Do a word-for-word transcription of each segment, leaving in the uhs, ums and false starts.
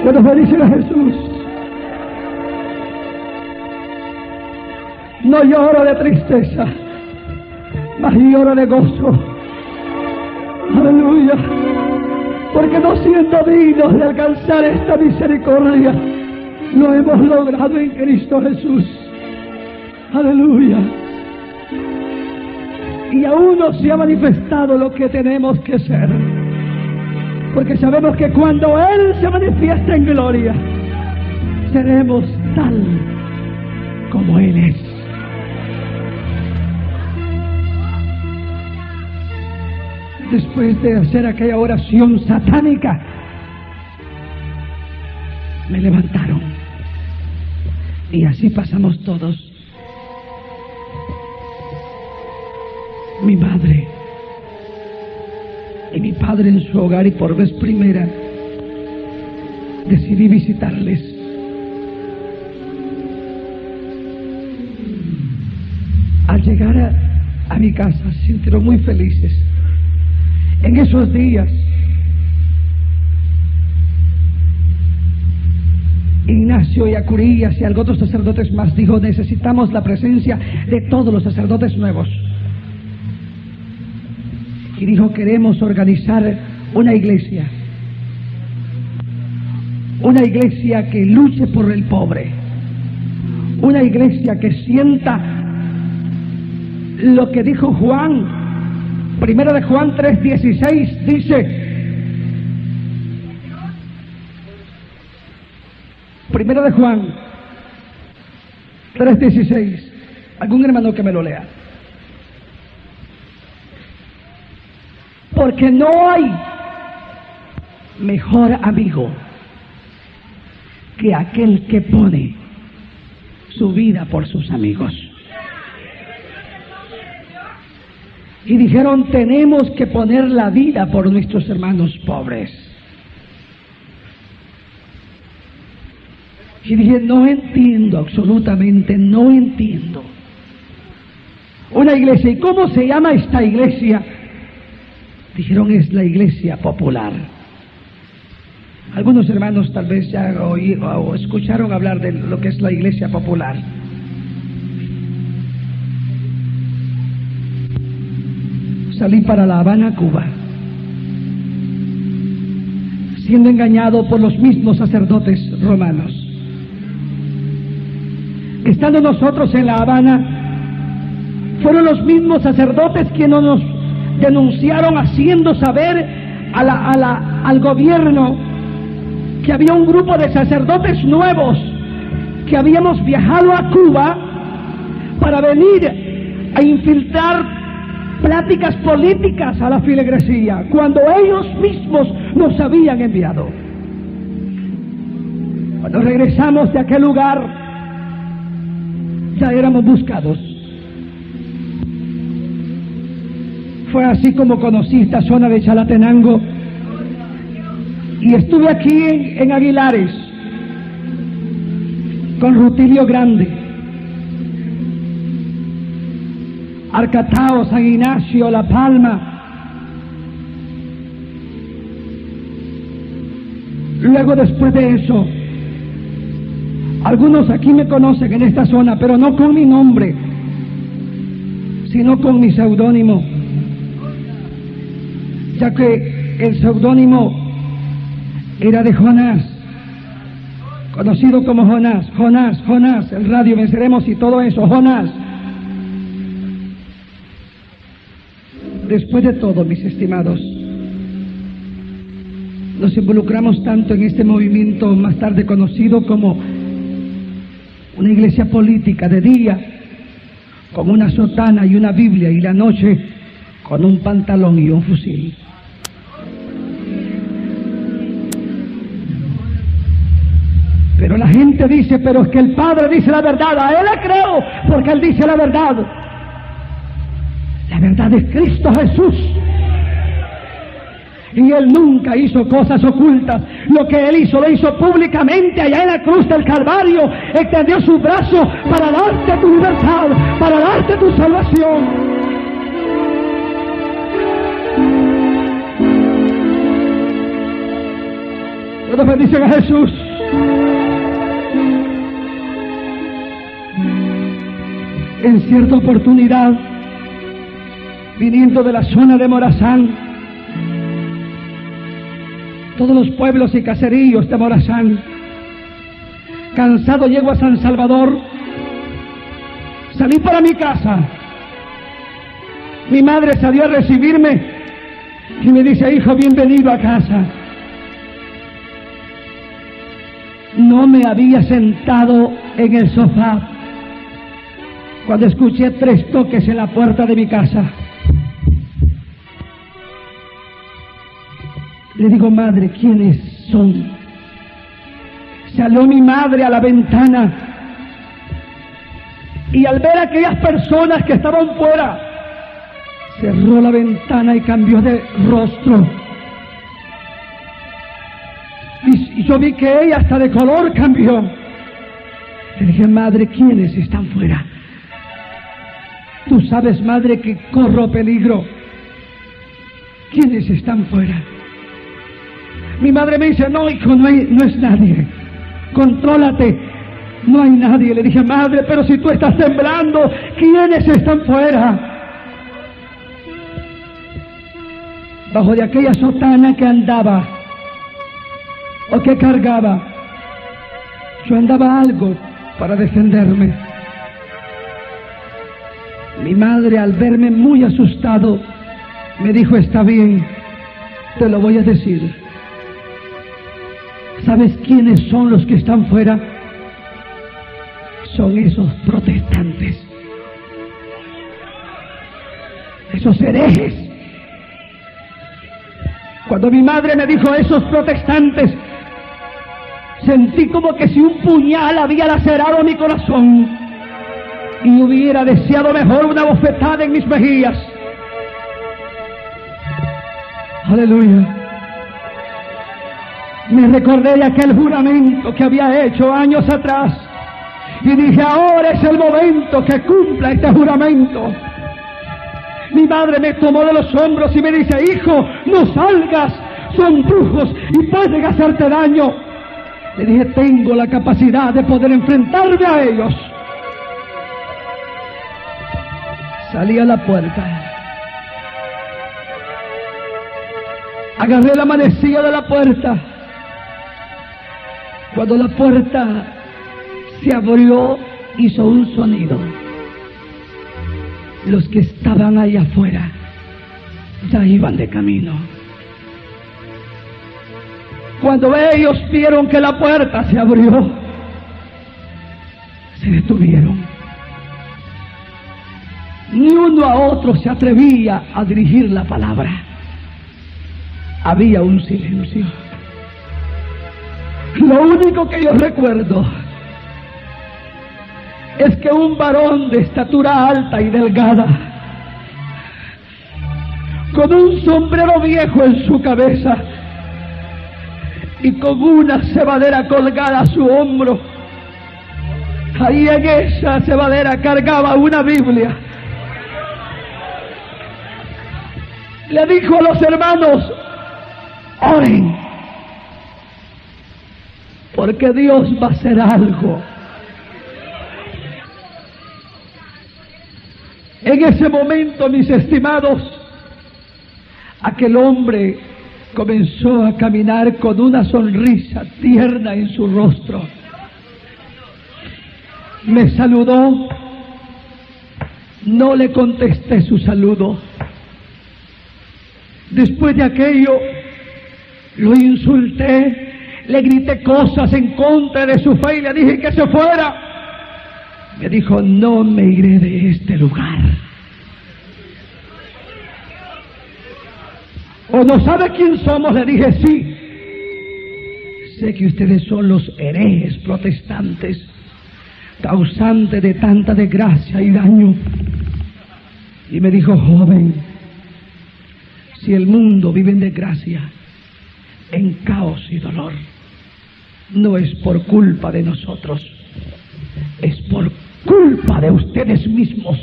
¿Cuántos bendición a Jesús? No lloro de tristeza, mas lloro de gozo. Aleluya. Porque no siendo dignos de alcanzar esta misericordia, lo hemos logrado en Cristo Jesús. Aleluya. Y aún no se ha manifestado lo que tenemos que ser, porque sabemos que cuando Él se manifiesta en gloria, seremos tal como Él es. Después de hacer aquella oración satánica, me levantaron. Y así pasamos todos. Mi madre y mi padre en su hogar, y por vez primera decidí visitarles. Al llegar a, a mi casa se sintieron muy felices. En esos días, Ignacio y Acurías y algunos sacerdotes más dijo: necesitamos la presencia de todos los sacerdotes nuevos. Y dijo: queremos organizar una iglesia, una iglesia que luche por el pobre, una iglesia que sienta lo que dijo Juan. Primero de Juan tres dieciséis dice, Primero de Juan tres dieciséis, algún hermano que me lo lea. Porque no hay mejor amigo que aquel que pone su vida por sus amigos. Y dijeron: tenemos que poner la vida por nuestros hermanos pobres. Y dije: no entiendo, absolutamente no entiendo. Una iglesia, ¿y cómo se llama esta iglesia? Dijeron: es la iglesia popular. Algunos hermanos tal vez ya oí, o escucharon hablar de lo que es la iglesia popular. Salí para La Habana, Cuba, siendo engañado por los mismos sacerdotes romanos. Estando nosotros en La Habana, fueron los mismos sacerdotes quienes nos denunciaron, haciendo saber a la, a la, al gobierno que había un grupo de sacerdotes nuevos que habíamos viajado a Cuba para venir a infiltrar pláticas políticas a la feligresía, cuando ellos mismos nos habían enviado. Cuando regresamos de aquel lugar, ya éramos buscados. Fue así como conocí esta zona de Chalatenango, y estuve aquí en, en Aguilares con Rutilio Grande, Arcatao, San Ignacio, La Palma. Luego, después de eso, algunos aquí me conocen en esta zona, pero no con mi nombre, sino con mi seudónimo, ya que el seudónimo era de Jonás, conocido como Jonás, Jonás, Jonás, el radio Venceremos y todo eso, Jonás. Después de todo, mis estimados, nos involucramos tanto en este movimiento más tarde conocido como una iglesia política, de día con una sotana y una Biblia, y la noche con un pantalón y un fusil. Pero la gente dice: pero es que el Padre dice la verdad. A Él le creo, porque Él dice la verdad. La verdad es Cristo Jesús. Y Él nunca hizo cosas ocultas. Lo que Él hizo, lo hizo públicamente allá en la cruz del Calvario. Extendió su brazo para darte tu libertad, para darte tu salvación. Todos bendicen a Jesús. En cierta oportunidad, viniendo de la zona de Morazán, todos los pueblos y caseríos de Morazán, cansado llego a San Salvador, salí para mi casa. Mi madre salió a recibirme y me dice: hijo, bienvenido a casa. No me había sentado en el sofá cuando escuché tres toques en la puerta de mi casa. Le digo: madre, ¿quiénes son? Salió mi madre a la ventana y al ver a aquellas personas que estaban fuera, cerró la ventana y cambió de rostro. Y, y yo vi que ella hasta de color cambió. Le dije: madre, ¿quiénes están fuera? Tú sabes, madre, que corro peligro. ¿Quiénes están fuera? Mi madre me dice: no, hijo, no, hay, no es nadie. Contrólate, no hay nadie. Le dije: madre, pero si tú estás temblando, ¿quiénes están fuera? Bajo de aquella sotana que andaba o que cargaba, yo andaba algo para defenderme. Mi madre, al verme muy asustado, me dijo: está bien, te lo voy a decir. ¿Sabes quiénes son los que están fuera? Son esos protestantes, esos herejes. Cuando mi madre me dijo esos protestantes, sentí como que si un puñal había lacerado mi corazón y hubiera deseado mejor una bofetada en mis mejillas. Aleluya. Me recordé de aquel juramento que había hecho años atrás y dije: ahora es el momento que cumpla este juramento. Mi madre me tomó de los hombros y me dice: hijo, no salgas, son brujos y pueden hacerte daño. Le dije: tengo la capacidad de poder enfrentarme a ellos. Salí a la puerta, agarré la manecilla de la puerta. Cuando la puerta se abrió, hizo un sonido. Los que estaban allá afuera ya iban de camino. Cuando ellos vieron que la puerta se abrió, se detuvieron. Ni uno a otro se atrevía a dirigir la palabra. Había un silencio. Lo único que yo recuerdo es que un varón de estatura alta y delgada, con un sombrero viejo en su cabeza y con una cebadera colgada a su hombro, ahí en esa cebadera cargaba una Biblia. Le dijo a los hermanos: oren, porque Dios va a hacer algo. En ese momento, mis estimados, aquel hombre comenzó a caminar con una sonrisa tierna en su rostro. Me saludó, no le contesté su saludo. Después de aquello, lo insulté, le grité cosas en contra de su fe y le dije que se fuera. Me dijo: no me iré de este lugar. ¿O no sabe quién somos? Le dije: sí. Sé que ustedes son los herejes protestantes, causantes de tanta desgracia y daño. Y me dijo: joven, si el mundo vive en desgracia, en caos y dolor, no es por culpa de nosotros, es por culpa de ustedes mismos.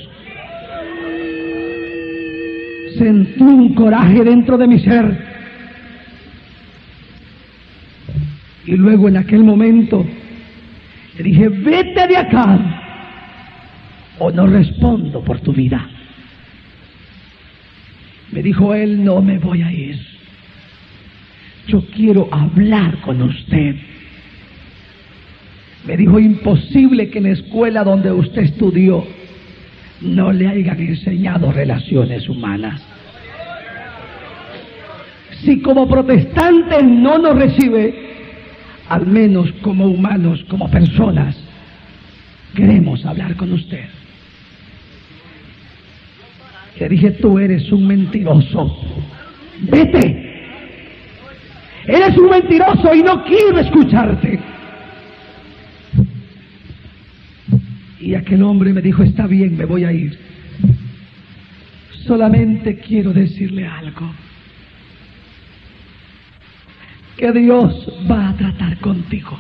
Sentí un coraje dentro de mi ser. Y luego en aquel momento le dije, vete de acá o no respondo por tu vida. Me dijo él, no me voy a ir. Yo quiero hablar con usted. Me dijo, imposible que en la escuela donde usted estudió no le hayan enseñado relaciones humanas. Si como protestante no nos recibe, al menos como humanos, como personas, queremos hablar con usted. Le dije, tú eres un mentiroso. Vete. Eres un mentiroso y no quiero escucharte. Y aquel hombre me dijo, está bien, me voy a ir. Solamente quiero decirle algo. Que Dios va a tratar contigo.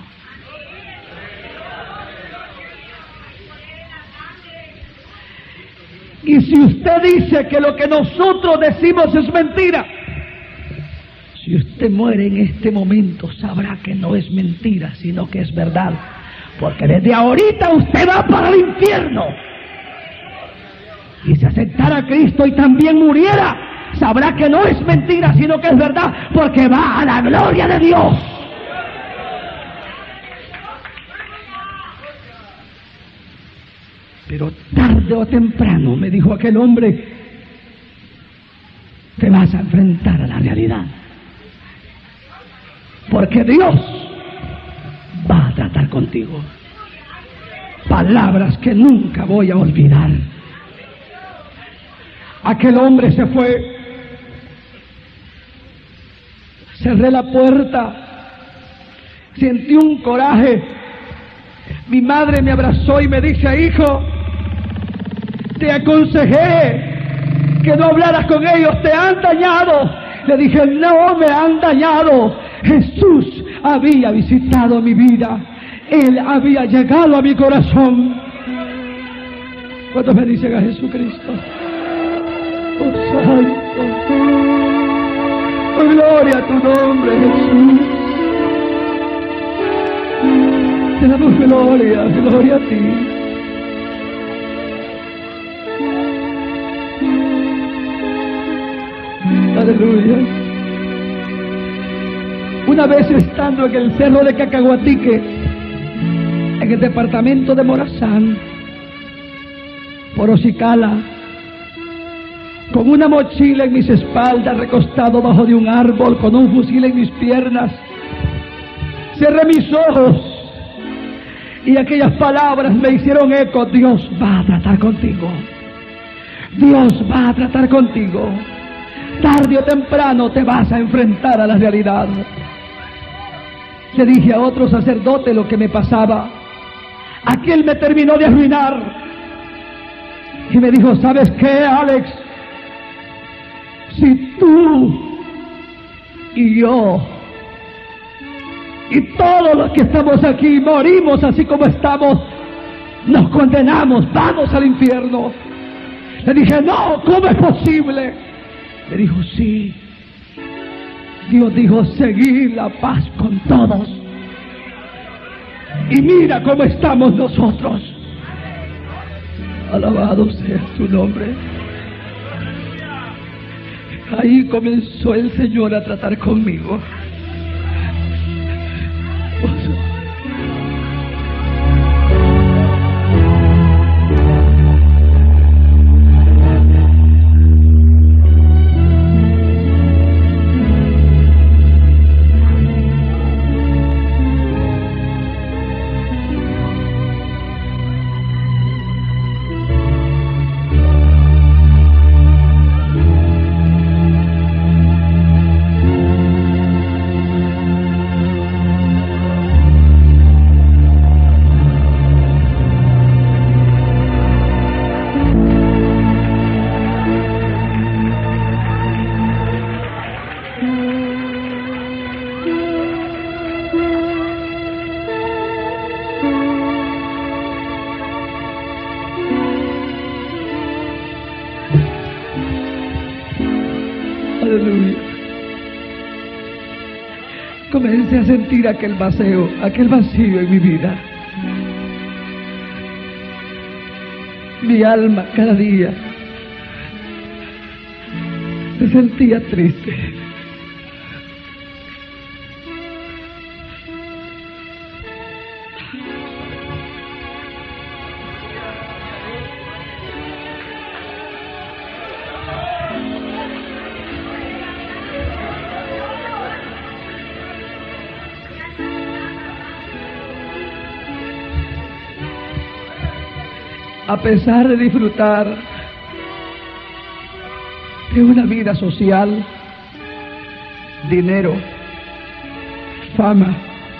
Y si usted dice que lo que nosotros decimos es mentira, si usted muere en este momento, sabrá que no es mentira, sino que es verdad. Porque desde ahorita usted va para el infierno. Y si aceptara a Cristo y también muriera, sabrá que no es mentira, sino que es verdad, porque va a la gloria de Dios. Pero tarde o temprano, me dijo aquel hombre, te vas a enfrentar a la realidad. Porque Dios va a tratar contigo. Palabras que nunca voy a olvidar. Aquel hombre se fue. Cerré la puerta. Sentí un coraje. Mi madre me abrazó y me dice, hijo, te aconsejé que no hablaras con ellos, te han dañado. Le dije, no me han dañado. Jesús había visitado mi vida. Él había llegado a mi corazón. ¿Cuántos me dicen a Jesucristo? Oh, santo. Oh, gloria a tu nombre, Jesús. Te damos gloria, gloria a ti. Aleluya. Una vez estando en el cerro de Cacahuatique, en el departamento de Morazán, por Ocicala, con una mochila en mis espaldas, recostado bajo de un árbol, con un fusil en mis piernas, cerré mis ojos y aquellas palabras me hicieron eco. Dios va a tratar contigo. Dios va a tratar contigo. Tarde o temprano te vas a enfrentar a la realidad. Le dije a otro sacerdote lo que me pasaba. Aquel me terminó de arruinar. Y me dijo, ¿sabes qué, Alex? Si tú y yo y todos los que estamos aquí morimos así como estamos, nos condenamos, vamos al infierno. Le dije, no, ¿cómo es posible? Me dijo, sí. Dios dijo, seguid la paz con todos. Y mira cómo estamos nosotros. Alabado sea su nombre. Ahí comenzó el Señor a tratar conmigo. comencé a sentir aquel vacío, aquel vacío en mi vida. Mi alma cada día se sentía triste. A pesar de disfrutar de una vida social, dinero, fama,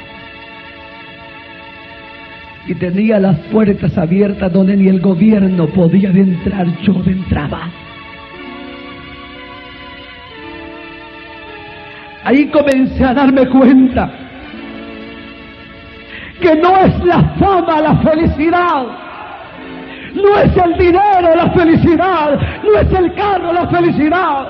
y tenía las puertas abiertas donde ni el gobierno podía entrar, yo entraba. Ahí comencé a darme cuenta que no es la fama la felicidad. No es el dinero la felicidad, no es el carro la felicidad.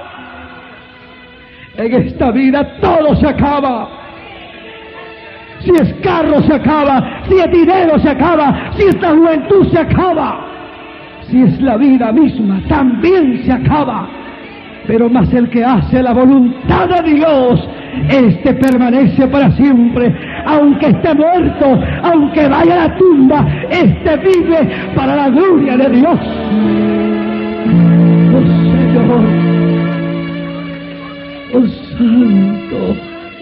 En esta vida todo se acaba. Si es carro se acaba, si es dinero se acaba, si es la juventud se acaba, si es la vida misma también se acaba. Pero más el que hace la voluntad de Dios, este permanece para siempre. Aunque esté muerto, aunque vaya a la tumba, este vive para la gloria de Dios. Oh Señor, oh Santo,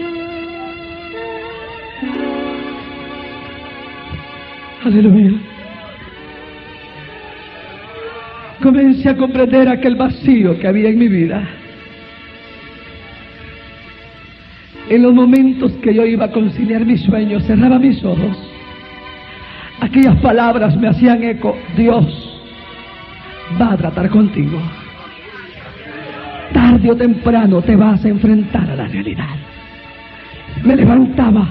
aleluya. Comencé a comprender aquel vacío que había en mi vida. En los momentos que yo iba a conciliar mis sueños, cerraba mis ojos. Aquellas palabras me hacían eco. Dios va a tratar contigo. Tarde o temprano te vas a enfrentar a la realidad. Me levantaba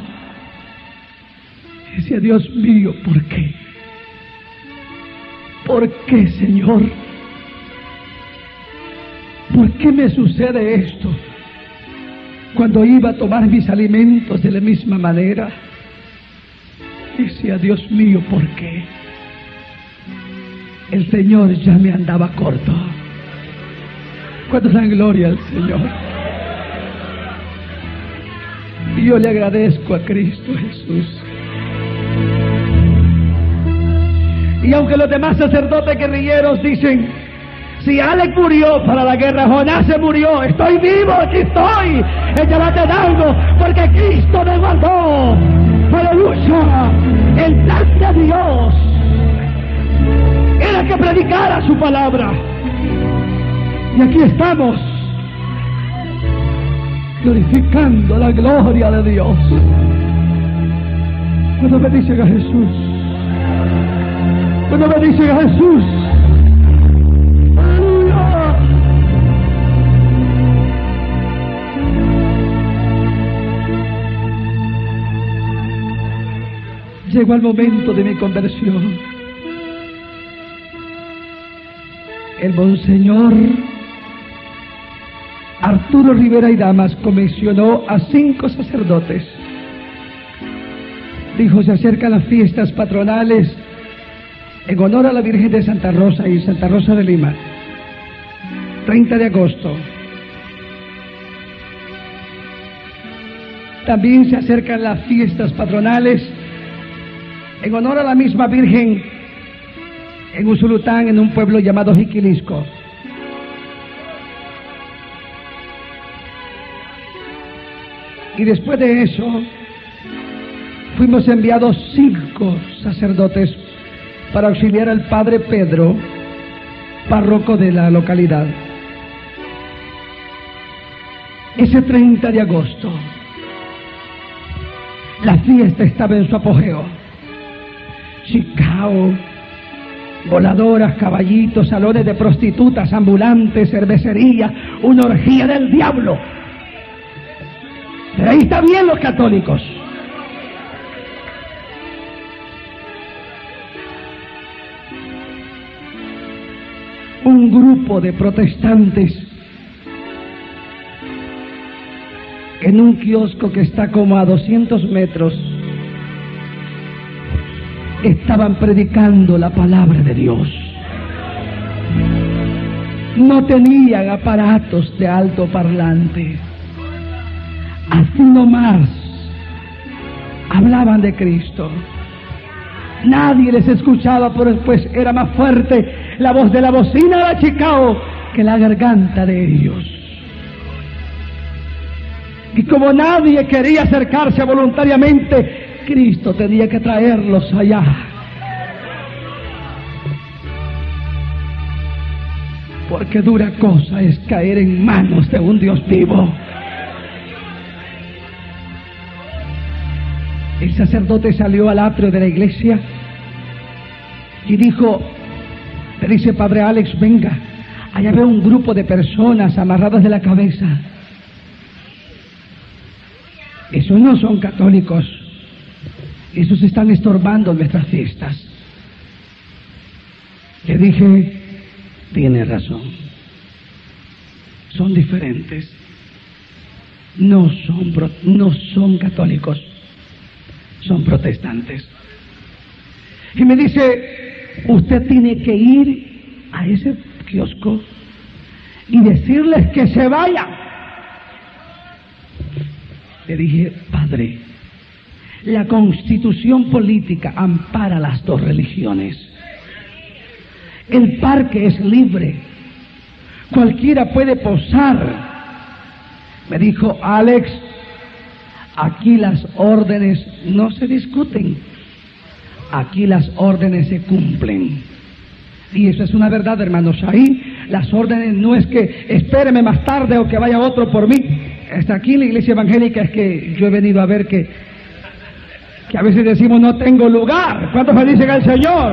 y decía, Dios mío, ¿por qué? ¿Por qué, Señor? ¿Por qué me sucede esto? Cuando iba a tomar mis alimentos de la misma manera, decía, Dios mío, ¿por qué? El Señor ya me andaba corto. ¿Cuánto dan gloria al Señor? Y yo le agradezco a Cristo Jesús. Y aunque los demás sacerdotes guerrilleros dicen, si Alex murió para la guerra, Jonás se murió, estoy vivo, aquí estoy, échate algo, porque Cristo me guardó. Aleluya. El plan de Dios era que predicara su palabra. Y aquí estamos, glorificando la gloria de Dios. Cuando me dicen a Jesús, cuando me dicen a Jesús, ¡aleluya! Llegó el momento de mi conversión. El monseñor Arturo Rivera y Damas comisionó a cinco sacerdotes. Dijo, se acercan las fiestas patronales en honor a la Virgen de Santa Rosa y Santa Rosa de Lima, treinta de agosto. También se acercan las fiestas patronales en honor a la misma Virgen en Usulután, en un pueblo llamado Jiquilisco. Y después de eso, fuimos enviados cinco sacerdotes para auxiliar al padre Pedro, párroco de la localidad. Ese treinta de agosto, la fiesta estaba en su apogeo. Chicao, voladoras, caballitos, salones de prostitutas, ambulantes, cervecería, una orgía del diablo. Pero ahí está bien los católicos. Un grupo de protestantes en un kiosco que está como a doscientos metros, estaban predicando la palabra de Dios. No tenían aparatos de alto parlante. Así nomás hablaban de Cristo. Nadie les escuchaba, pues era más fuerte la voz de la bocina de Chicago que la garganta de ellos. Y como nadie quería acercarse voluntariamente, Cristo tenía que traerlos allá. Porque dura cosa es caer en manos de un Dios vivo. El sacerdote salió al atrio de la iglesia y dijo, le dice: Padre Alex, venga, allá veo un grupo de personas amarradas de la cabeza. Esos no son católicos, esos están estorbando nuestras fiestas. Le dije, tiene razón, son diferentes, no son, no son católicos, son protestantes. Y me dice, usted tiene que ir a ese kiosco y decirles que se vayan. Le dije, padre, la constitución política ampara las dos religiones. El parque es libre, cualquiera puede posar. Me dijo, Alex, aquí las órdenes no se discuten, aquí las órdenes se cumplen. Y eso es una verdad, hermanos. Ahí las órdenes no es que espéreme más tarde o que vaya otro por mí. Hasta aquí en la iglesia evangélica es que yo he venido a ver que, que a veces decimos no tengo lugar. ¿Cuántos bendice al Señor?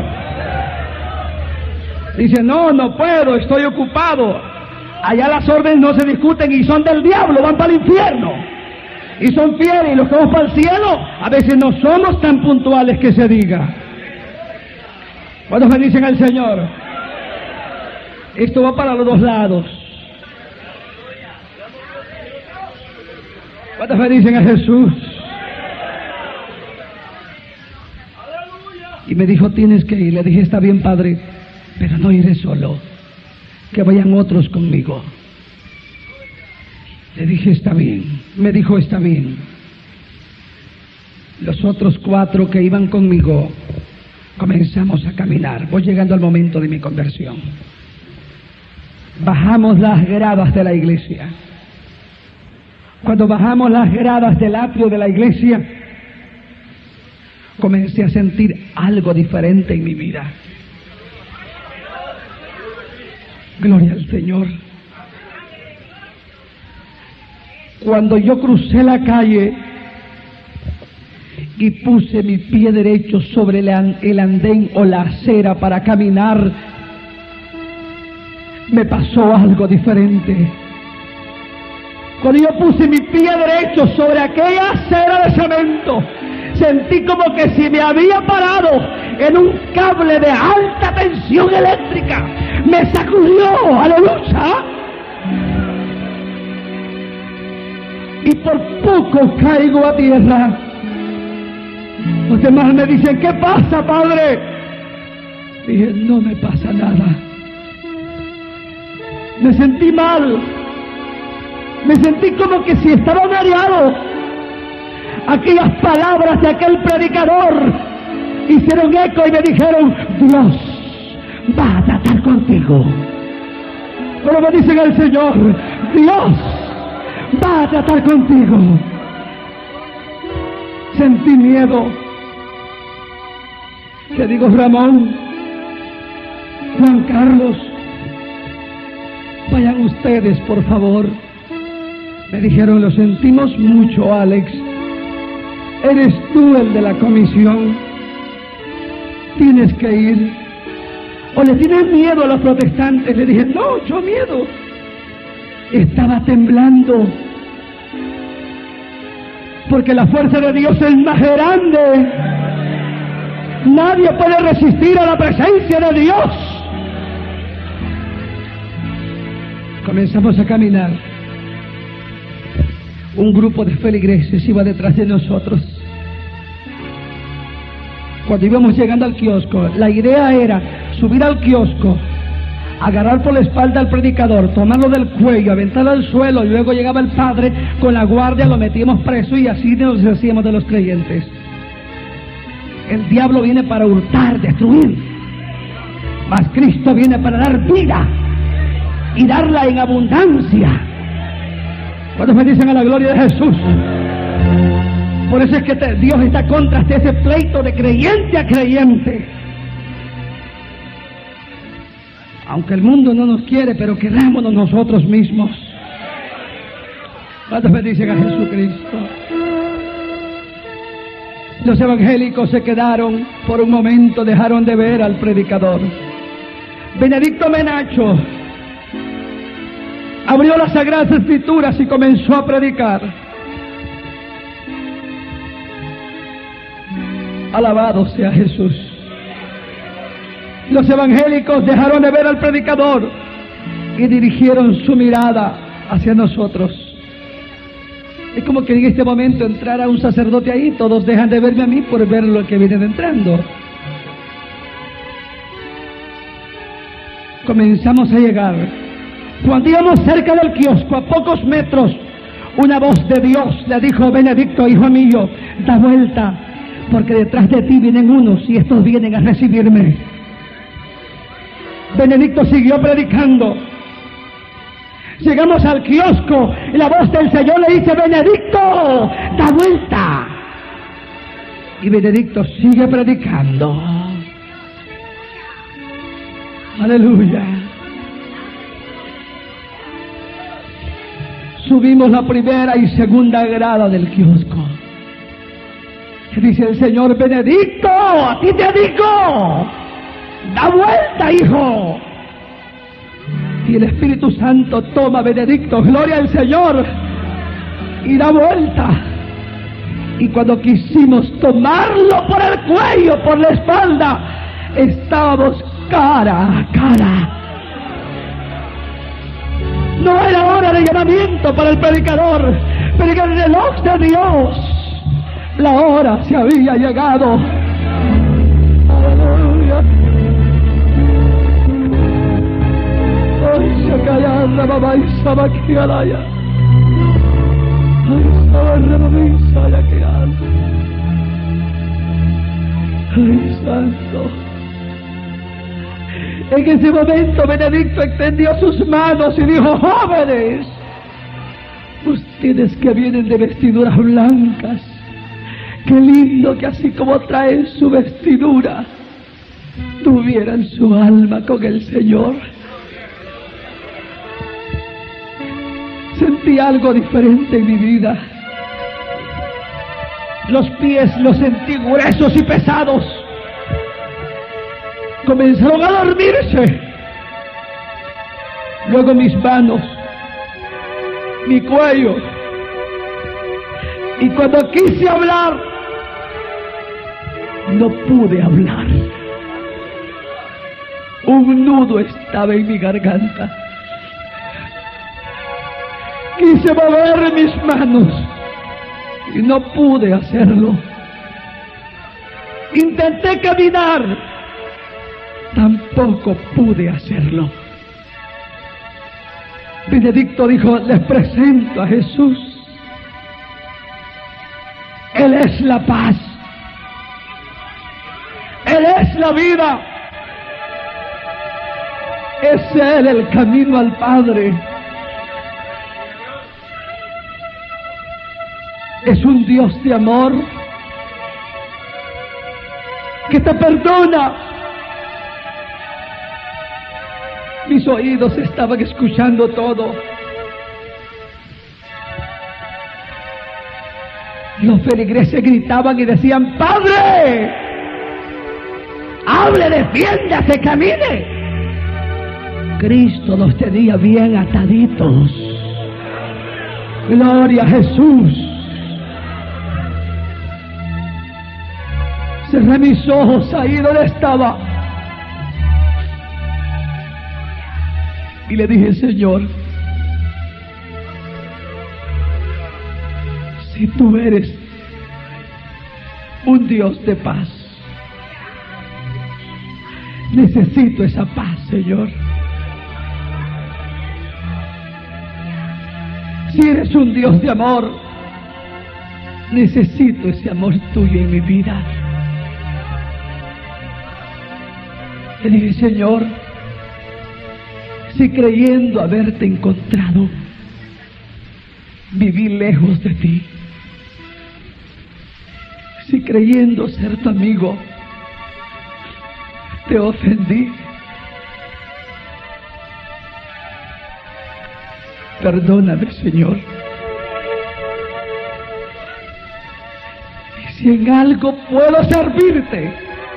Dice, no, no puedo, estoy ocupado. Allá las órdenes no se discuten y son del diablo, van para el infierno. Y son fieles, y los que vamos para el cielo, a veces no somos tan puntuales que se diga. ¿Cuántos bendicen al Señor? Esto va para los dos lados. ¿Cuántos bendicen a Jesús? Y me dijo, tienes que ir. Le dije, está bien, padre, pero no iré solo, que vayan otros conmigo. Le dije, está bien. Me dijo, está bien. Los otros cuatro que iban conmigo comenzamos a caminar. Voy llegando al momento de mi conversión. Bajamos las gradas de la iglesia. Cuando bajamos las gradas del atrio de la iglesia, comencé a sentir algo diferente en mi vida. Gloria al Señor. Cuando yo crucé la calle y puse mi pie derecho sobre el andén o la acera para caminar, me pasó algo diferente. Cuando yo puse mi pie derecho sobre aquella acera de cemento, sentí como que si me había parado en un cable de alta tensión eléctrica. Me sacudió, aleluya. Y por poco caigo a tierra. Los demás me dicen, ¿qué pasa, padre? Dije, no me pasa nada. Me sentí mal. Me sentí como que si estaba mareado. Aquellas palabras de aquel predicador hicieron eco y me dijeron, Dios va a tratar contigo. Pero me dicen el Señor, Dios va a tratar contigo. Sentí miedo. Le digo, Ramón, Juan Carlos, vayan ustedes, por favor. Me dijeron, lo sentimos mucho, Alex. Eres tú el de la comisión. Tienes que ir. ¿O le tienes miedo a los protestantes? Le dije, no, yo miedo. Estaba temblando. Porque la fuerza de Dios es más grande. Nadie puede resistir a la presencia de Dios. Comenzamos a caminar. un grupo de feligreses iba detrás de nosotros. Cuando íbamos llegando al kiosco, la idea era subir al kiosco, agarrar por la espalda al predicador, tomarlo del cuello, aventarlo al suelo, y luego llegaba el padre con la guardia, lo metíamos preso y así nos hacíamos de los creyentes. El diablo viene para hurtar, destruir, mas Cristo viene para dar vida y darla en abundancia. ¿Cuántos me dicen a la gloria de Jesús? Por eso es que te, Dios está contra ese pleito de creyente a creyente. Aunque el mundo no nos quiere, pero querámonos nosotros mismos. ¿Cuántos bendicen a Jesucristo? Los evangélicos se quedaron, por un momento dejaron de ver al predicador. Benedicto Menacho abrió las Sagradas Escrituras y comenzó a predicar. Alabado sea Jesús. Los evangélicos dejaron de ver al predicador y dirigieron su mirada hacia nosotros. Es como que en este momento entrara un sacerdote ahí, todos dejan de verme a mí por ver lo que vienen entrando. Comenzamos a llegar. Cuando íbamos cerca del kiosco, a pocos metros, una voz de Dios le dijo: Benedicto, hijo mío, da vuelta, porque detrás de ti vienen unos y estos vienen a recibirme. Benedicto siguió predicando. Llegamos al kiosco y la voz del Señor le dice: Benedicto, da vuelta. Y Benedicto sigue predicando. Aleluya. Subimos la primera y segunda grada del kiosco. Y dice el Señor: Benedicto, a ti te digo, da vuelta, hijo. Y el Espíritu Santo toma a Benedicto, gloria al Señor, y da vuelta. Y cuando quisimos tomarlo por el cuello, por la espalda, estábamos cara a cara. No era hora de llamamiento para el predicador, pero en el reloj de Dios la hora se había llegado. Aleluya. Ay, se calla la mamá y sabe que alaya. Ay, sabe la mamá y sabe que alaya. Ay, santo. En ese momento Benedicto extendió sus manos y dijo: jóvenes, ustedes que vienen de vestiduras blancas, qué lindo que así como traen su vestidura, tuvieran su alma con el Señor. Sentí algo diferente en mi vida. Los pies los sentí gruesos y pesados. Comenzaron a dormirse. Luego mis manos, mi cuello. Y cuando quise hablar, no pude hablar. Un nudo estaba en mi garganta. Quise mover mis manos y no pude hacerlo. Intenté caminar, tampoco pude hacerlo. Benedicto dijo: les presento a Jesús. Él es la paz. Él es la vida. Es Él el camino al Padre. Es un Dios de amor que te perdona. Mis oídos estaban escuchando todo. Los feligreses gritaban y decían: ¡Padre! ¡Hable, defiéndase, camine! Cristo los tenía bien ataditos. Gloria a Jesús. Cerré mis ojos ahí donde estaba y le dije: Señor, que tú eres un Dios de paz. Necesito esa paz, Señor. Si eres un Dios de amor, necesito ese amor tuyo en mi vida. Le dije, Señor, si creyendo haberte encontrado, viví lejos de ti, si creyendo ser tu amigo, te ofendí, perdóname, Señor. Y si en algo puedo servirte,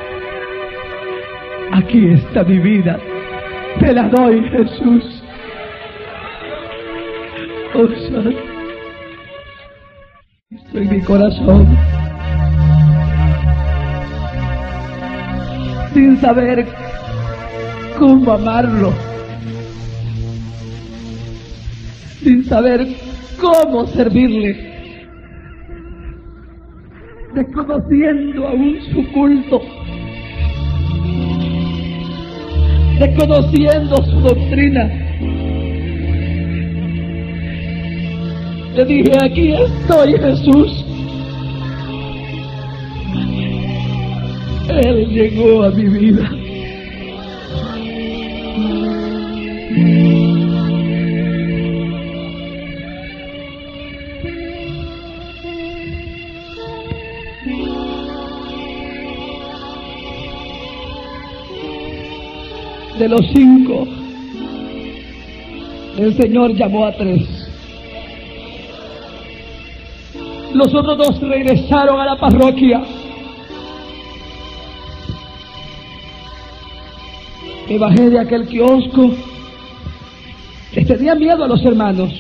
aquí está mi vida, te la doy, Jesús. Oh, Señor, estoy en mi corazón, sin saber cómo amarlo, sin saber cómo servirle, desconociendo aún su culto, desconociendo su doctrina. Le dije, aquí estoy, Jesús. Él llegó a mi vida. De los cinco, el Señor llamó a tres. Los otros dos regresaron a la parroquia. Me bajé de aquel kiosco. Les tenía miedo a los hermanos.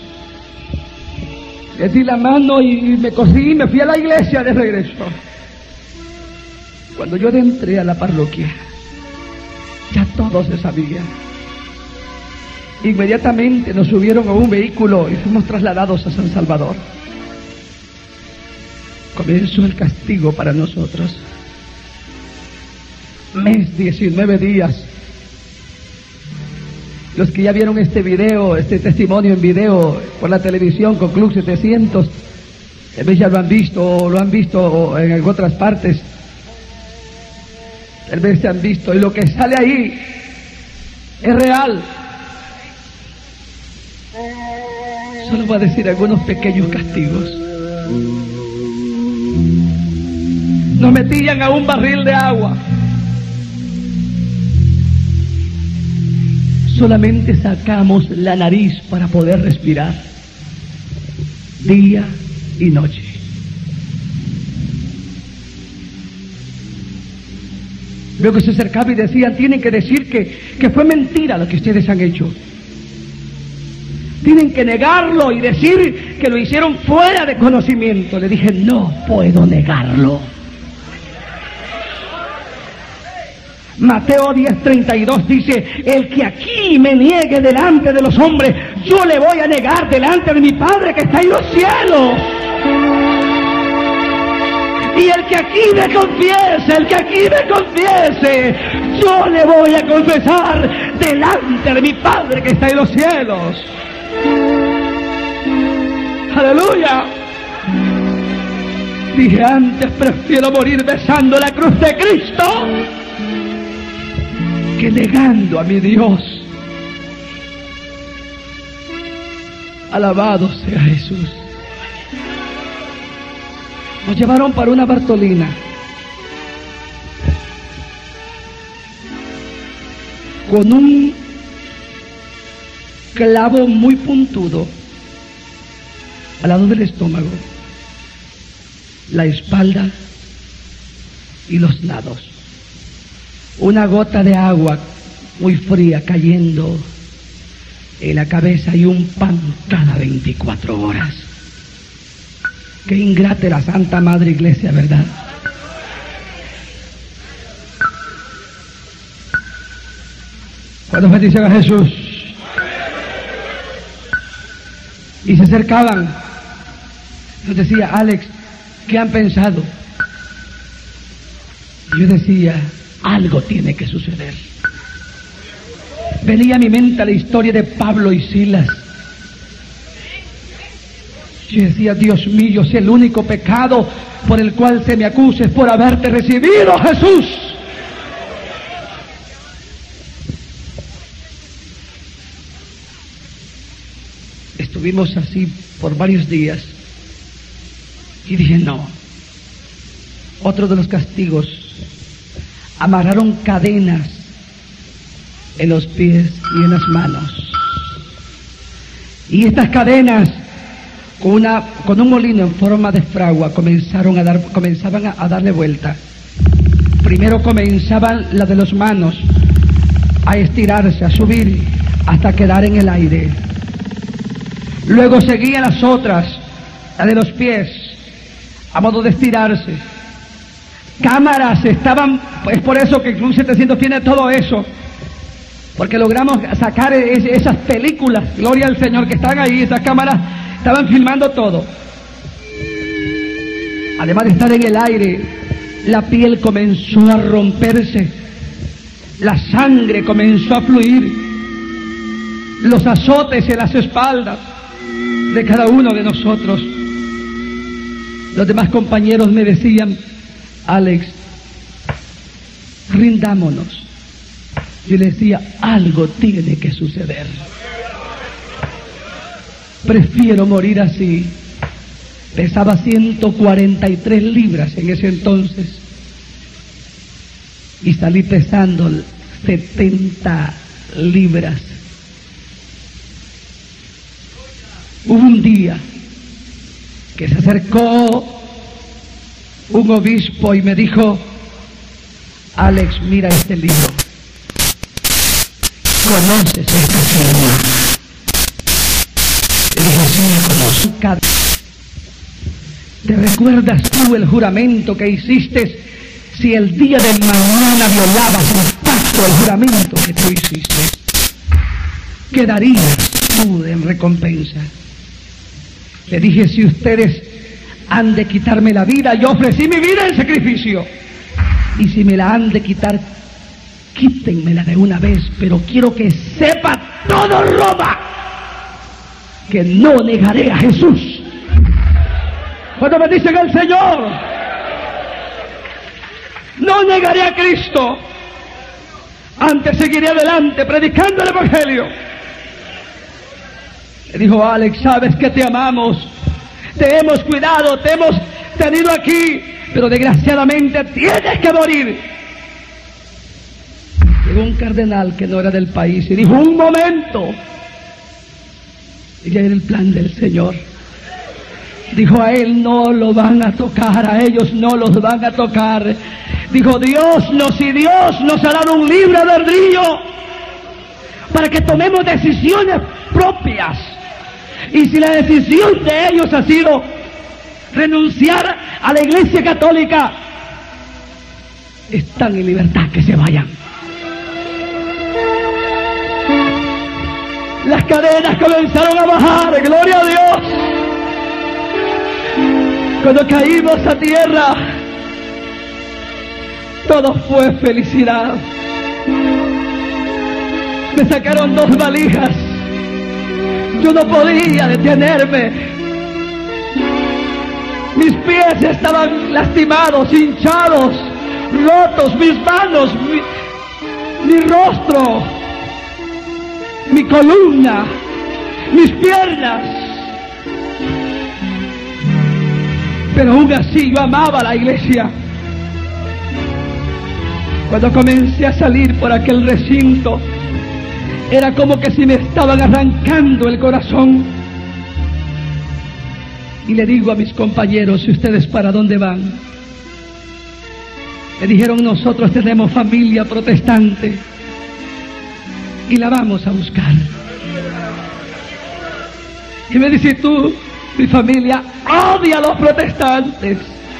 Les di la mano y me corrí y me fui a la iglesia de regreso. Cuando yo entré a la parroquia, ya todo se sabía. Inmediatamente nos subieron a un vehículo y fuimos trasladados a San Salvador. Comenzó el castigo para nosotros. Mes, diecinueve días. Los que ya vieron este video, este testimonio en video por la televisión con Club setecientos, tal vez ya lo han visto o lo han visto en otras partes. Tal vez se han visto y lo que sale ahí es real. Solo voy a decir algunos pequeños castigos. Nos metían a un barril de agua. Solamente sacamos la nariz para poder respirar, día y noche. Luego se acercaba y decían, tienen que decir que, que fue mentira lo que ustedes han hecho. Tienen que negarlo y decir que lo hicieron fuera de conocimiento. Le dije, no puedo negarlo. Mateo diez treinta y dos dice, el que aquí me niegue delante de los hombres, yo le voy a negar delante de mi Padre que está en los cielos. Y el que aquí me confiese, el que aquí me confiese, yo le voy a confesar delante de mi Padre que está en los cielos. Aleluya. Dije, antes prefiero morir besando la cruz de Cristo que negando a mi Dios. Alabado sea Jesús. Nos llevaron para una Bartolina. Con un clavo muy puntudo al lado del estómago, la espalda y los lados. Una gota de agua muy fría cayendo en la cabeza y un pan cada veinticuatro horas. Qué ingrata la Santa Madre Iglesia, ¿verdad? ¿Cuántos bendición a Jesús? Y se acercaban Yo decía, Alex, ¿qué han pensado? Yo decía, algo tiene que suceder. Venía a mi mente la historia de Pablo y Silas. Yo decía, Dios mío, si el único pecado por el cual se me acusa es por haberte recibido, Jesús. Estuvimos así por varios días y dije, no. Otro de los castigos, amarraron cadenas en los pies y en las manos. Y estas cadenas, con, una, con un molino en forma de fragua, comenzaron a dar, comenzaban a, a darle vuelta. Primero comenzaban las de las manos a estirarse, a subir, hasta quedar en el aire. Luego seguían las otras, las de los pies, a modo de estirarse. Cámaras estaban, es por eso que Club setecientos tiene todo eso, porque logramos sacar es, esas películas, gloria al Señor, que están ahí, esas cámaras estaban filmando todo. Además de estar en el aire, la piel comenzó a romperse, la sangre comenzó a fluir, los azotes en las espaldas de cada uno de nosotros. Los demás compañeros me decían, Alex, rindámonos. Yo le decía, algo tiene que suceder. Prefiero morir así. Pesaba ciento cuarenta y tres libras en ese entonces y salí pesando setenta libras. Hubo un día que se acercó un obispo y me dijo, Alex, mira este libro. ¿Conoces esta señora? Le dije, sí, la conozco. ¿Te recuerdas tú el juramento que hiciste si el día de mañana violabas el pacto, el juramento que tú hiciste? ¿Qué darías tú en recompensa? Le dije, si ustedes han de quitarme la vida, yo ofrecí mi vida en sacrificio. Y si me la han de quitar, quítenmela de una vez, pero quiero que sepa todo Roma que no negaré a Jesús. Cuando me dicen el Señor, no negaré a Cristo, antes seguiré adelante predicando el Evangelio. Le dijo, Alex, sabes que te amamos, te hemos cuidado, te hemos tenido aquí, pero desgraciadamente tienes que morir. Llegó un cardenal que no era del país y dijo, un momento. Y ya era el plan del Señor. Dijo, a él no lo van a tocar, a ellos no los van a tocar. Dijo, Dios nos y Dios nos ha dado un libre albedrío para que tomemos decisiones propias. Y si la decisión de ellos ha sido renunciar a la Iglesia Católica, están en libertad, que se vayan. Las cadenas comenzaron a bajar, gloria a Dios. Cuando caímos a tierra, todo fue felicidad. Me sacaron dos valijas. Yo no podía detenerme. Mis pies estaban lastimados, hinchados, rotos, mis manos, mi, mi rostro, mi columna, mis piernas. Pero aún así yo amaba la iglesia. Cuando comencé a salir por aquel recinto, era como que si me estaban arrancando el corazón. Y le digo a mis compañeros, ¿y ustedes para dónde van? Me dijeron, nosotros tenemos familia protestante y la vamos a buscar. Y me dice, tú, mi familia odia a los protestantes,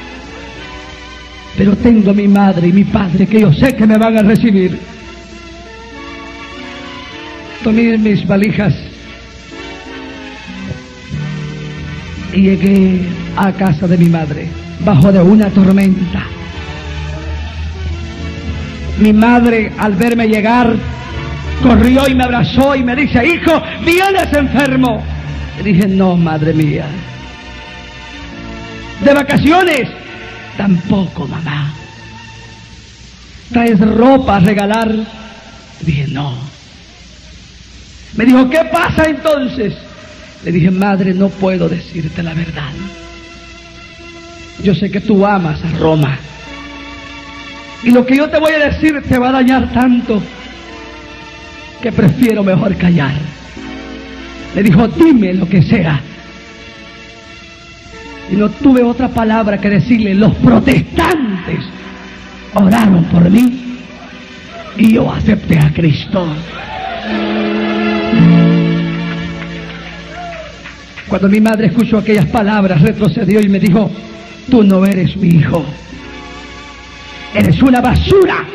pero tengo a mi madre y mi padre que yo sé que me van a recibir. Tomé mis valijas y llegué a casa de mi madre, bajo de una tormenta. Mi madre, al verme llegar, corrió y me abrazó y me dice: hijo, ¿vienes enfermo? Le dije: no, madre mía. ¿De vacaciones? Tampoco, mamá. ¿Traes ropa a regalar? Le dije: no. Me dijo: ¿qué pasa entonces? Le dije: madre, no puedo decirte la verdad. Yo sé que tú amas a Roma. Y lo que yo te voy a decir te va a dañar tanto que prefiero mejor callar. Le dijo: dime lo que sea. Y no tuve otra palabra que decirle: los protestantes oraron por mí y yo acepté a Cristo. Cuando mi madre escuchó aquellas palabras, retrocedió y me dijo: tú no eres mi hijo, eres una basura.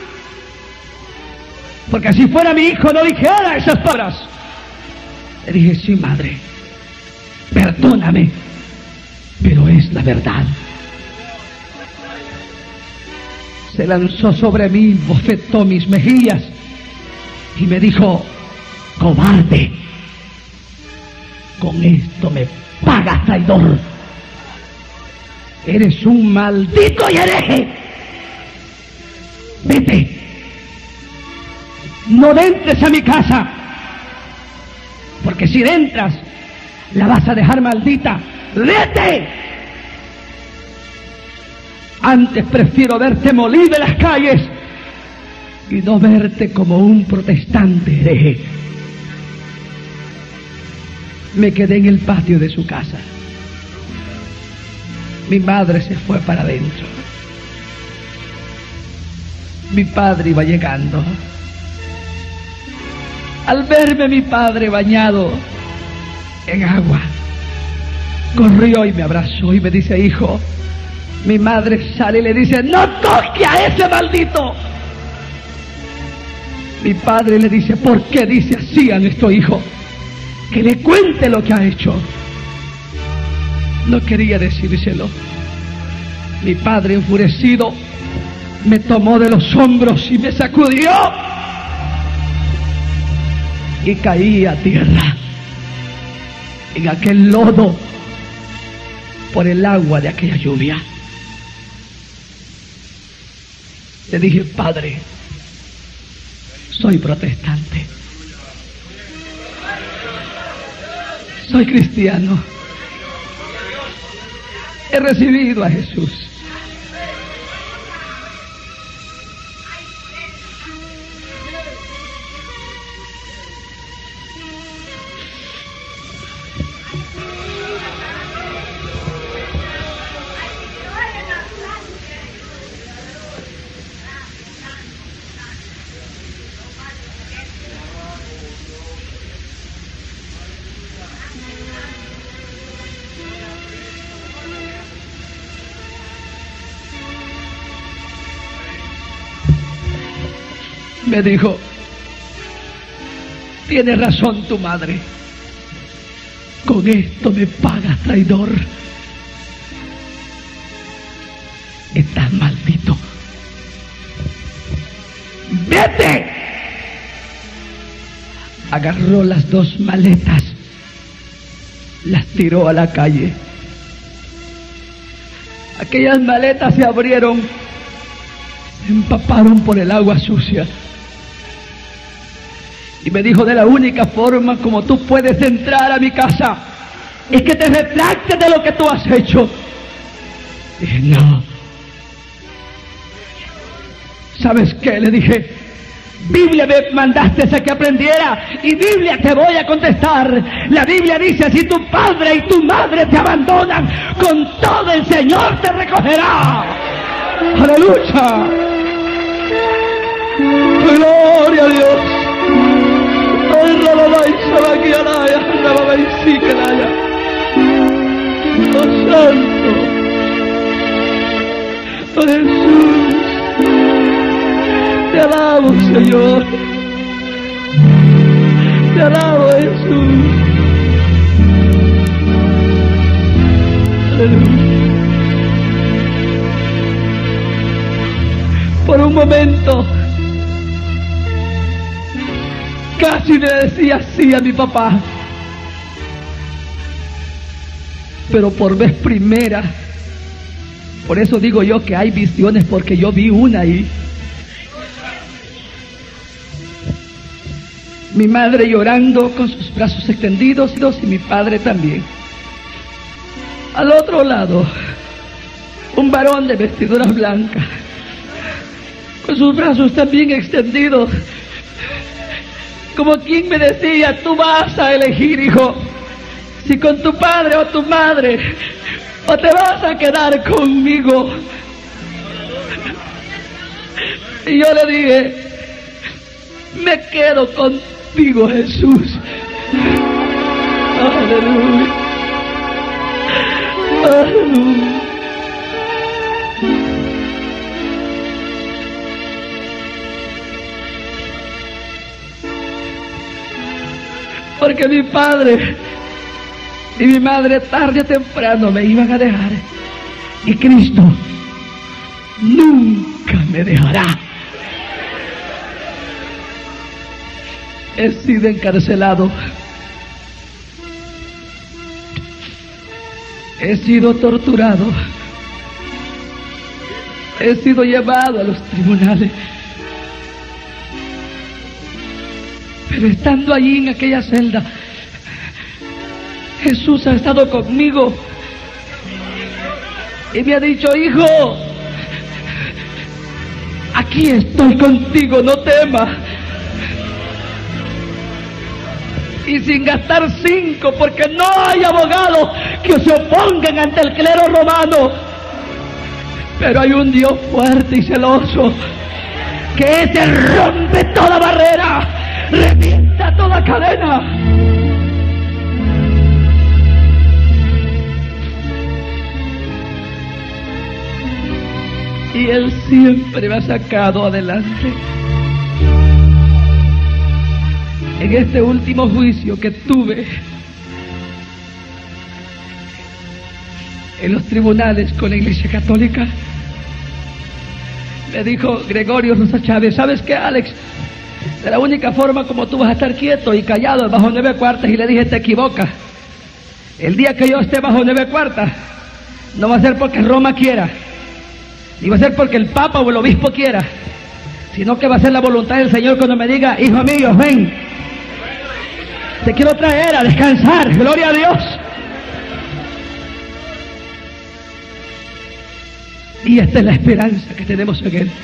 Porque si fuera mi hijo no dijera esas palabras. Le dije: sí, madre, perdóname, pero es la verdad. Se lanzó sobre mí, bofetó mis mejillas y me dijo: cobarde, con esto me pagas, traidor. Eres un maldito y hereje. Vete. No entres a mi casa, porque si entras la vas a dejar maldita. ¡Vete! Antes prefiero verte molido en las calles y no verte como un protestante hereje. Me quedé en el patio de su casa. Mi madre se fue para adentro. Mi padre iba llegando. Al verme mi padre bañado en agua, corrió y me abrazó y me dice: hijo. Mi madre sale y le dice: no toque a ese maldito. Mi padre le dice: ¿por qué dice así a nuestro hijo? Que le cuente lo que ha hecho. No quería decírselo. Mi padre, enfurecido, me tomó de los hombros y me sacudió y caí a tierra en aquel lodo por el agua de aquella lluvia. Le dije: padre, soy protestante, soy cristiano, he recibido a Jesús. Me dijo: tiene razón tu madre, con esto me pagas, traidor. Estás maldito. ¡Vete! Agarró las dos maletas, las tiró a la calle. Aquellas maletas se abrieron, se empaparon por el agua sucia. Y me dijo: de la única forma como tú puedes entrar a mi casa es que te retractes de lo que tú has hecho. Dije: no. ¿Sabes qué? Le dije: Biblia me mandaste a que aprendiera y Biblia te voy a contestar. La Biblia dice: si tu padre y tu madre te abandonan, con todo el Señor te recogerá. ¡Aleluya! ¡Gloria a Dios! ¡Oh santo! ¡Oh Jesús! Te alabo, Señor. Te alabo, Jesús. Aleluya. Por un momento casi le decía sí a mi papá, pero por vez primera, por eso digo yo que hay visiones, porque yo vi una ahí. Mi madre llorando con sus brazos extendidos y mi padre también. Al otro lado, un varón de vestidura blanca, con sus brazos también extendidos, como quien me decía: tú vas a elegir, hijo, si con tu padre o tu madre, o te vas a quedar conmigo. Y yo le dije: me quedo contigo, Jesús. Aleluya. Aleluya. Porque mi padre y mi madre tarde o temprano me iban a dejar, y Cristo nunca me dejará. He sido encarcelado, he sido torturado, he sido llevado a los tribunales, pero estando allí en aquella celda, Jesús ha estado conmigo y me ha dicho: hijo, aquí estoy contigo, no temas. Y sin gastar cinco, porque no hay abogados que se opongan ante el clero romano, pero hay un Dios fuerte y celoso, que ese rompe toda barrera, revienta toda cadena. Y Él siempre me ha sacado adelante. En este último juicio que tuve en los tribunales con la Iglesia Católica, me dijo Gregorio Rosa Chávez: ¿sabes qué, Alex? De la única forma como tú vas a estar quieto y callado bajo nueve cuartas. Y le dije: te equivocas. El día que yo esté bajo nueve cuartas, no va a ser porque Roma quiera, ni va a ser porque el Papa o el Obispo quiera, sino que va a ser la voluntad del Señor cuando me diga: hijo mío, ven, te quiero traer a descansar. Gloria a Dios. Y esta es la esperanza que tenemos en Él.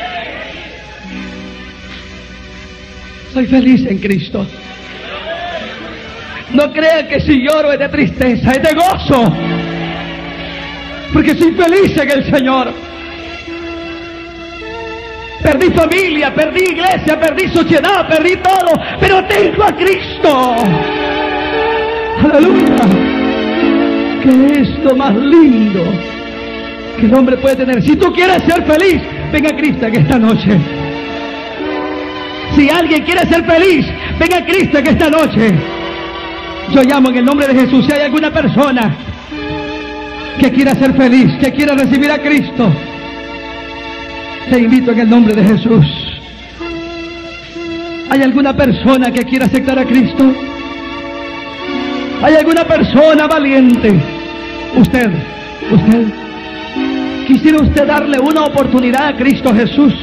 Soy feliz en Cristo. No crean que si lloro es de tristeza, es de gozo, porque soy feliz en el Señor. Perdí familia, perdí iglesia, perdí sociedad, perdí todo, pero tengo a Cristo. Aleluya. Que es lo más lindo que el hombre puede tener. Si tú quieres ser feliz, venga a Cristo en esta noche. Si alguien quiere ser feliz, venga a Cristo en esta noche. Yo llamo en el nombre de Jesús. Si hay alguna persona que quiera ser feliz, que quiera recibir a Cristo, te invito en el nombre de Jesús. ¿Hay alguna persona que quiera aceptar a Cristo? ¿Hay alguna persona valiente? Usted, usted, ¿quisiera usted darle una oportunidad a Cristo Jesús?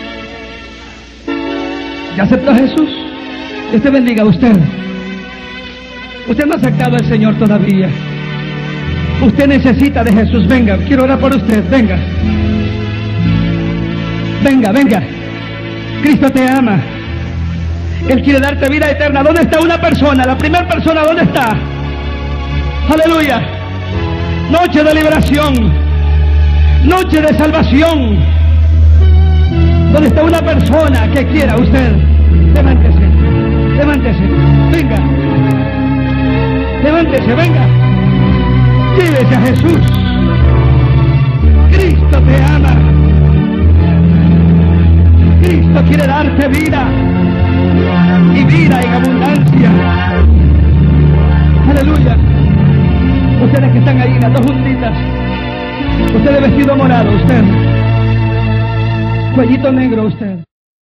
¿Ya aceptó a Jesús? Dios te bendiga a usted. Usted no ha aceptado al Señor todavía. Usted necesita de Jesús. Venga, quiero orar por usted. Venga. Venga, venga. Cristo te ama. Él quiere darte vida eterna. ¿Dónde está una persona? La primera persona, ¿dónde está? Aleluya. Noche de liberación. Noche de salvación. ¿Dónde está una persona que quiera usted? Levántese. Levántese. Venga. Levántese, venga. Llévese a Jesús. Cristo te ama. Cristo quiere darte vida, y vida en abundancia. Aleluya. Ustedes que están ahí, las dos juntitas, usted de vestido morado, usted, Cuellito negro usted.